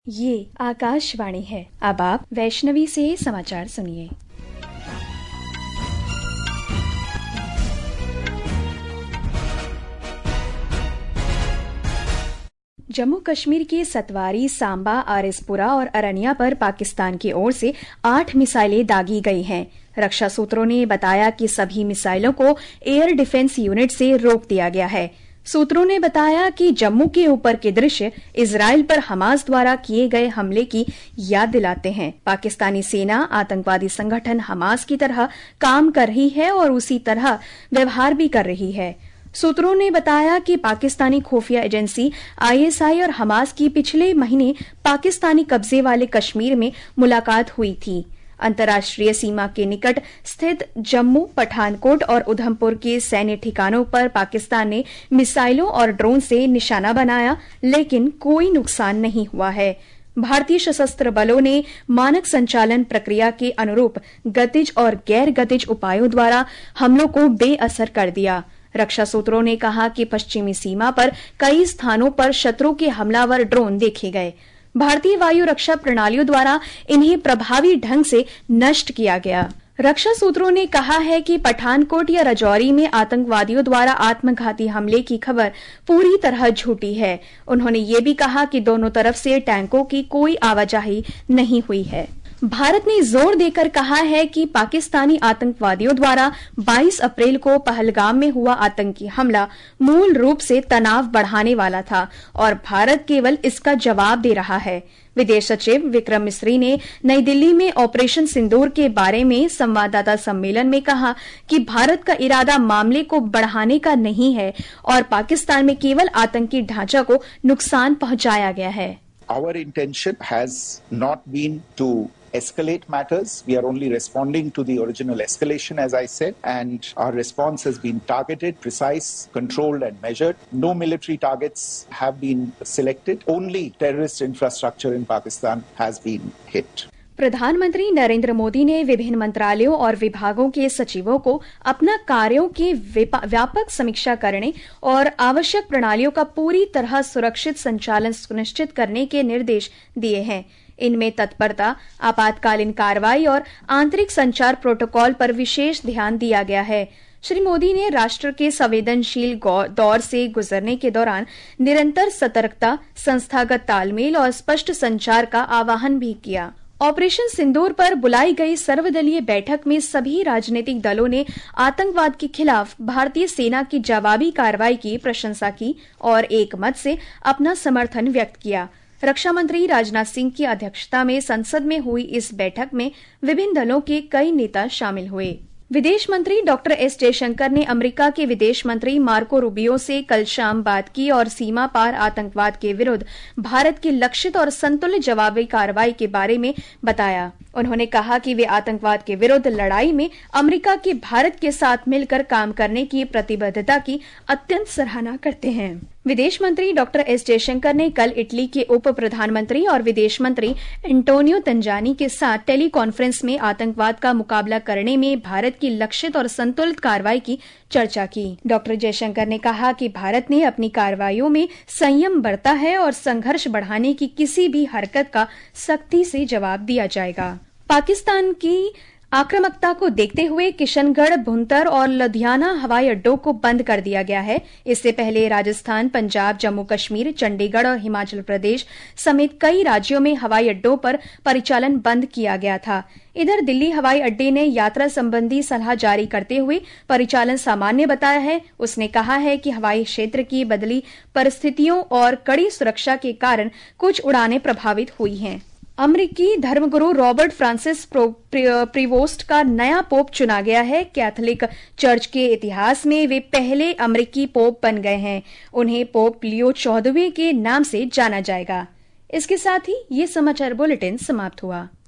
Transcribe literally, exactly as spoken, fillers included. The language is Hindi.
ये आकाशवाणी है। अब आप वैष्णवी से समाचार सुनिए। जम्मू कश्मीर के सतवारी, सांबा, आरिसपुरा और अरनिया पर पाकिस्तान की ओर से आठ मिसाइलें दागी गई हैं। रक्षा सूत्रों ने बताया कि सभी मिसाइलों को एयर डिफेंस यूनिट से रोक दिया गया है। सूत्रों ने बताया कि जम्मू के ऊपर के दृश्य इजराइल पर हमास द्वारा किए गए हमले की याद दिलाते हैं। पाकिस्तानी सेना आतंकवादी संगठन हमास की तरह काम कर रही है और उसी तरह व्यवहार भी कर रही है। सूत्रों ने बताया कि पाकिस्तानी खुफिया एजेंसी आईएसआई और हमास की पिछले महीने पाकिस्तानी कब्जे वाले कश्मीर में मुलाकात हुई थी। अंतर्राष्ट्रीय सीमा के निकट स्थित जम्मू, पठानकोट और उधमपुर के सैन्य ठिकानों पर पाकिस्तान ने मिसाइलों और ड्रोन से निशाना बनाया, लेकिन कोई नुकसान नहीं हुआ है। भारतीय सशस्त्र बलों ने मानक संचालन प्रक्रिया के अनुरूप गतिज और गैर गतिज उपायों द्वारा हमलों को बेअसर कर दिया। रक्षा सूत्रों ने कहा कि पश्चिमी सीमा पर कई स्थानों पर शत्रु के हमलावर ड्रोन देखे गए। भारतीय वायु रक्षा प्रणालियों द्वारा इन्हें प्रभावी ढंग से नष्ट किया गया। रक्षा सूत्रों ने कहा है कि पठानकोट या राजौरी में आतंकवादियों द्वारा आत्मघाती हमले की खबर पूरी तरह झूठी है। उन्होंने ये भी कहा कि दोनों तरफ से टैंकों की कोई आवाजाही नहीं हुई है। भारत ने जोर देकर कहा है कि पाकिस्तानी आतंकवादियों द्वारा बाईस अप्रैल को पहलगाम में हुआ आतंकी हमला मूल रूप से तनाव बढ़ाने वाला था और भारत केवल इसका जवाब दे रहा है। विदेश सचिव विक्रम मिस्री ने नई दिल्ली में ऑपरेशन सिंदूर के बारे में संवाददाता सम्मेलन में कहा कि भारत का इरादा मामले को बढ़ाने का नहीं है और पाकिस्तान में केवल आतंकी ढांचा को नुकसान पहुंचाया गया है। Our intention has not been to escalate matters. We are only responding to the original escalation, as I said, and our response has been targeted, precise, controlled and measured. No military targets have been selected. Only terrorist infrastructure in Pakistan has been hit. प्रधानमंत्री नरेंद्र मोदी ने विभिन्न मंत्रालयों और विभागों के सचिवों को अपना कार्यों की व्यापक समीक्षा करने और आवश्यक प्रणालियों का पूरी तरह सुरक्षित संचालन सुनिश्चित करने के निर्देश दिए हैं। इनमें तत्परता, आपातकालीन कार्रवाई और आंतरिक संचार प्रोटोकॉल पर विशेष ध्यान दिया गया है। श्री मोदी ने राष्ट्र के संवेदनशील दौर से गुजरने के दौरान निरंतर सतर्कता, संस्थागत तालमेल और स्पष्ट संचार का आह्वान भी किया। ऑपरेशन सिंदूर पर बुलाई गई सर्वदलीय बैठक में सभी राजनीतिक दलों ने आतंकवाद के खिलाफ भारतीय सेना की जवाबी कार्रवाई की प्रशंसा की और एक मत से अपना समर्थन व्यक्त किया। रक्षा मंत्री राजनाथ सिंह की अध्यक्षता में संसद में हुई इस बैठक में विभिन्न दलों के कई नेता शामिल हुए। विदेश मंत्री डॉक्टर एस जयशंकर ने अमेरिका के विदेश मंत्री मार्को रूबियो से कल शाम बात की और सीमा पार आतंकवाद के विरुद्ध भारत की लक्षित और संतुलित जवाबी कार्रवाई के बारे में बताया। उन्होंने कहा कि वे आतंकवाद के विरुद्ध लड़ाई में अमेरिका की भारत के साथ मिलकर काम करने की प्रतिबद्धता की अत्यंत सराहना करते हैं। विदेश मंत्री डॉक्टर एस जयशंकर ने कल इटली के उप प्रधानमंत्री और विदेश मंत्री एंटोनियो तंजानी के साथ टेली कॉन्फ्रेंस में आतंकवाद का मुकाबला करने में भारत की लक्षित और संतुलित कार्रवाई की चर्चा की। डॉक्टर जयशंकर ने कहा कि भारत ने अपनी कार्रवाइयों में संयम बरता है और संघर्ष बढ़ाने की किसी भी हरकत का सख्ती से जवाब दिया जाएगा। पाकिस्तान की आक्रामकता को देखते हुए किशनगढ़, भुंतर और लुधियाना हवाई अड्डों को बंद कर दिया गया है। इससे पहले राजस्थान, पंजाब, जम्मू कश्मीर, चंडीगढ़ और हिमाचल प्रदेश समेत कई राज्यों में हवाई अड्डों पर परिचालन बंद किया गया था। इधर दिल्ली हवाई अड्डे ने यात्रा संबंधी सलाह जारी करते हुए परिचालन सामान्य बताया है। उसने कहा है कि हवाई क्षेत्र की बदली परिस्थितियों और कड़ी सुरक्षा के कारण कुछ उड़ानें प्रभावित हुई हैं। अमेरिकी धर्मगुरु रॉबर्ट फ्रांसिस प्रीवोस्ट का नया पोप चुना गया है। कैथोलिक चर्च के इतिहास में वे पहले अमेरिकी पोप बन गए हैं। उन्हें पोप लियो चौदहवें के नाम से जाना जाएगा। इसके साथ ही ये समाचार बुलेटिन समाप्त हुआ।